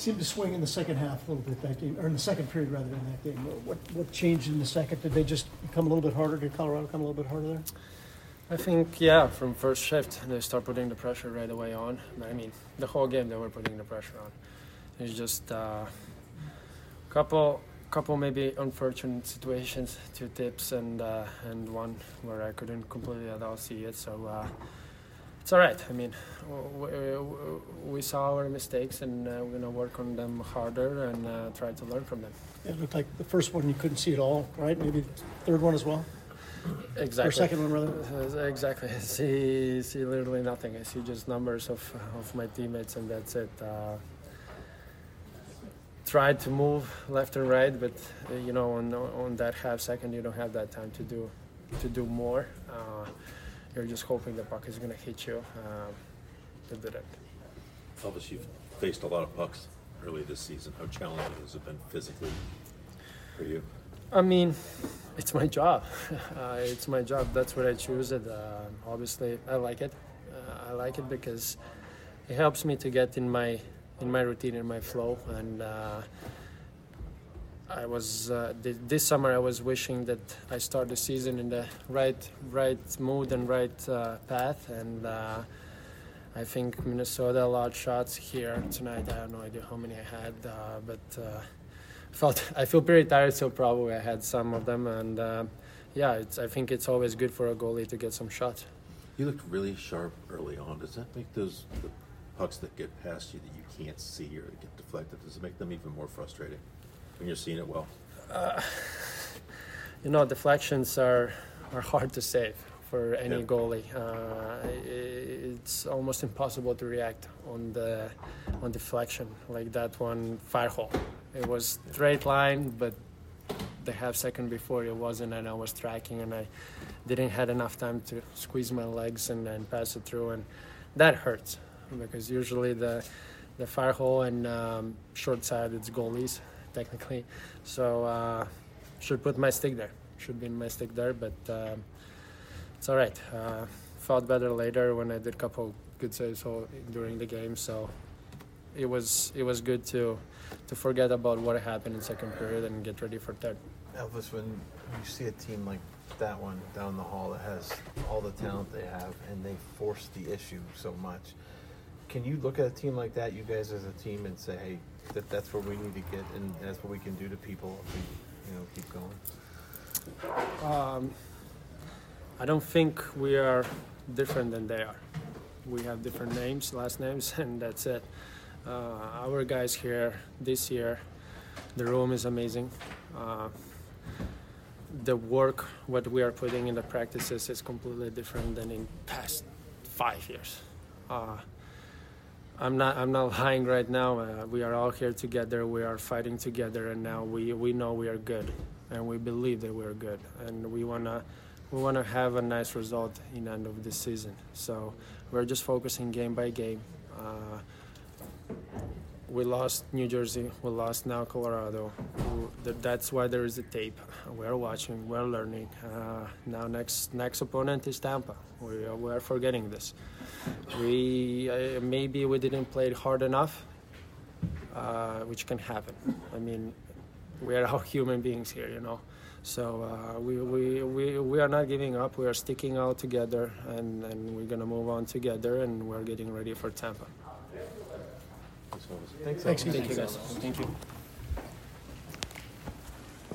seemed to swing in the second half a little bit that game, or in the second period rather than that game. What changed in the second? Did they just become a little bit harder? Did Colorado come a little bit harder there? I think, yeah, from first shift, they start putting the pressure right away on. I mean, the whole game they were putting the pressure on. It's just couple maybe unfortunate situations, 2 tips and one where I couldn't completely at all see it. So it's all right. I mean, we saw our mistakes and we're gonna work on them harder and try to learn from them. It looked like the first one you couldn't see it all, right? Maybe the third one as well. Exactly. Or second one rather. Exactly. I see literally nothing. I see just numbers of my teammates and that's it. Tried to move left and right, but you know, on that half second, you don't have that time to do more. You're just hoping the puck is going to hit you. It didn't. Obviously, you've faced a lot of pucks early this season. How challenging has it been physically for you? I mean, it's my job. It's my job. That's what I choose. It. Obviously, I like it. I like it because it helps me to get in my routine, in my flow, and I was this summer I was wishing that I start the season in the right mood and right path, and I think Minnesota a lot of shots here tonight. I have no idea how many I had, but I feel pretty tired, so probably I had some of them, and yeah, I think it's always good for a goalie to get some shots. You looked really sharp early on. Does that make the pucks that get past you that you can't see or get deflected, does it make them even more frustrating when you're seeing it well? You know, deflections are hard to save for any goalie. It's almost impossible to react on deflection like that one fire hole. It was straight line, but the half second before it wasn't, and I was tracking and I didn't have enough time to squeeze my legs and pass it through, and that hurts. Because usually the fire hole and short side, it's goalies, technically. So should put my stick there. Should be in my stick there, but it's all right. Felt better later when I did a couple good saves during the game. So it was good to forget about what happened in second period and get ready for third. Elvis, when you see a team like that one down the hall that has all the talent they have and they force the issue so much, can you look at a team like that, you guys as a team, and say, hey, that's where we need to get, and that's what we can do to people if we, keep going? I don't think we are different than they are. We have different names, last names, and that's it. Our guys here this year, the room is amazing. The work, what we are putting in the practices is completely different than in past 5 years. I'm not lying right now. We are all here together. We are fighting together, and now we know we are good, and we believe that we are good, and we wanna have a nice result in the end of this season. So we're just focusing game by game. We lost New Jersey. We lost now Colorado. That's why there is a tape. We're watching. We're learning. Now next opponent is Tampa. We are forgetting this. Maybe we didn't play hard enough, which can happen. I mean, we are all human beings here, So we are not giving up. We are sticking out together, and we're gonna move on together, and we're getting ready for Tampa. Thanks, Thanks, Thank you, guys. Thank you.